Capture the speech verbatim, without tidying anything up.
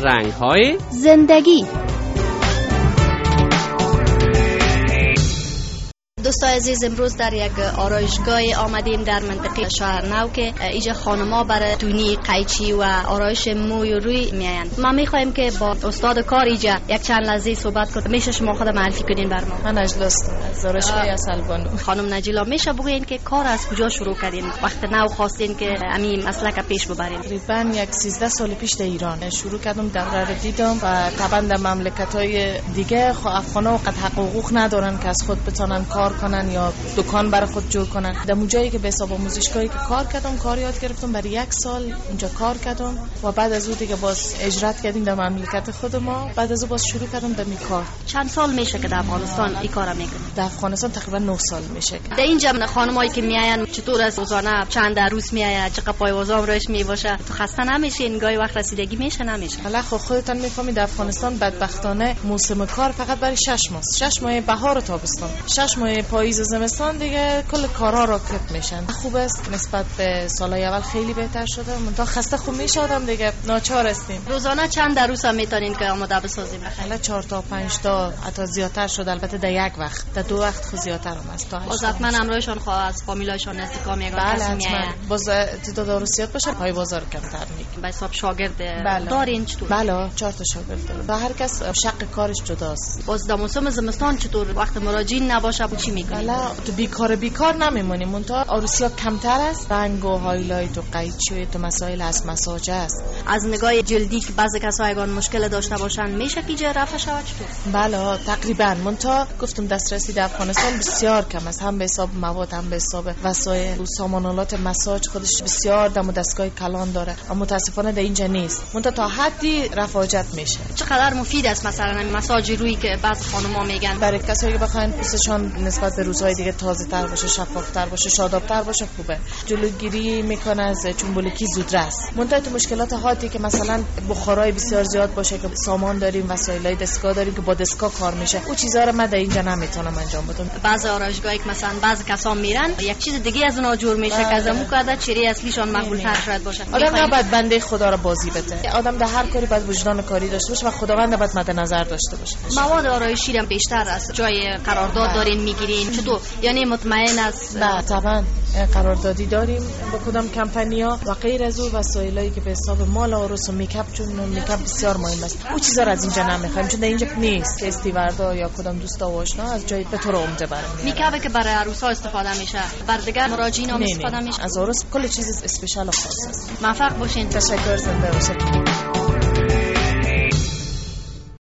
رنگ‌های زندگی. دوستان عزیز، امروز در یک آرایشگاه آمدیم در منطقه شهر نو که اینجا خانم‌ها برای تونی، قیچی و آرایش موی و روی میایند. ما می‌خوایم که با استاد کار اینجا یک چند لحظه صحبت کنیم. میشه شما خود معرفی کنین بر ما؟ من نجلا هستم از آرایشگاه اصلبانو. خانم نجلا، میشه بگوین که کار از کجا شروع کردین؟ وقت نو خواستین که همین مسلک پیش ببرین؟ تقریبا یک سیزده سال پیش در ایران شروع کردم، دوره رو دیدم و طبعا در مملکت‌های دیگه خب افغان‌ها وقت حق و حقوق ندارن که از خود بتونن کار کنن یا دکان برای خود جور کنن. در اونجایی که به حساب آموزشگاهی که کار کردم، کار یاد گرفتم، برای یک سال اونجا کار کردم و بعد از اون دیگه باز اجرات کردیم در مملکت خود ما. بعد از اون باز شروع کردم در کار. چند سال میشه که در افغانستان این کارا میکنید؟ در افغانستان تقریبا نه سال میشه. در اینجا خانمایی که میاین چطور از روزانه چند روز میاید، چقدر پایوازام روش میباشه؟ تو خسته نمیشین؟ گاهی وقت رسیدگی میشه نمیشه؟ حالا خب خودتون میفهمید در افغانستان بدبختانه موسم کار فقط برای شش ماه، شش ماه بهار و تابستان، شش ماه پاییز و زمستان دیگه کل کارا راکت میشن. خوب است نسبت به سالهای اول خیلی بهتر شده. من تا خسته خوب میشدم دیگه، ناچار هستیم. روزانه چند روز هم میتونین که آماده بسازیم؟ حالا چهار تا پنج تا حتی زیادتر شد، البته در یک وقت، در دو وقت خود زیادتر هم است. تا باز حتما امروزشون خواه از فامیلایشون استقام یک کسی میاد. باز تعداد روسیات باشه پای بازار کمتر میگیم. به حساب شاگرد بله. دارین چطور؟ بله چهار تا شاگرد دارم. و هر کس شق کارش جداست. باز در موسم زمستان چطور وقت مراجعین نباشه چی میکنید؟ حالا تو بیکار بیکار نمیمونیم، منتها عروسی‌ها کمتر است، رنگ و هایلایت و قیچی و مسائل از مساج است. از نگاه جلدی که بعضی کسا اگر مشکل داشته باشن میشه که رفع شود چطور؟ بله تقریبا، منتها گفتم دسترسی در افغانستان بسیار کم است، هم به حساب مواد هم به حساب وسایل و سامانالات مساج خودش بسیار دم و دستگاه کلان داره، اما متاسفانه در اینجا نیست. منتها تا حدی رفاجت میشه. چقدر مفید است مثلا مساج روی که بعضی خانم‌ها میگن برای کسایی که بخواین پوستشون نسبت به روزهای دیگه تازه تر باشه، شفاف تر باشه، شاداب تر باشه خوبه. جلوگیری میکنه از چنبولگی زودرس. منتها تو مشکلات حادی که مثلا بخارای بسیار زیاد باشه که سامان داریم، وسایلای دستگاه داریم که با دستگاه کار میشه، اون چیزا رو من در اینجا نمیتونم انجام بدم. بعضی آرایشگاهی که مثلا بعضی کسا میرن یک چیز دیگه از اونها جور میشه که از اون کاده چهره اصلیشون مقبول تر شاید باشه. آدم نباید بنده خدا رو بازی بده. آدم در هر کاری باید وجدان کاری داشته باشه و خداوند باید مد نظر داشته باشه. مواد آرایشی هم بیشتر از جای قرارداد دارین میگیرین چطور؟ یعنی مطمئن است؟ نه طبعا قراردادی داریم با کدام کمپانی‌ها و غیر از اون وسایلی که به حساب مال عروس و میکاپ، چون میکاپ بسیار مهم است. اون چیزا رو از اینجا نمیخوایم چون در اینجا نیست که استیوردا یا کدام دوستا و آشنا از جای به طور عمده برمیاد. میکاپی که برای عروس‌ها استفاده میشه، بر دیگر مراجعین هم استفاده میشه. از عروس کل چیز اسپیشال و خاص است. موفق باشین. تشکر، زنده باشید.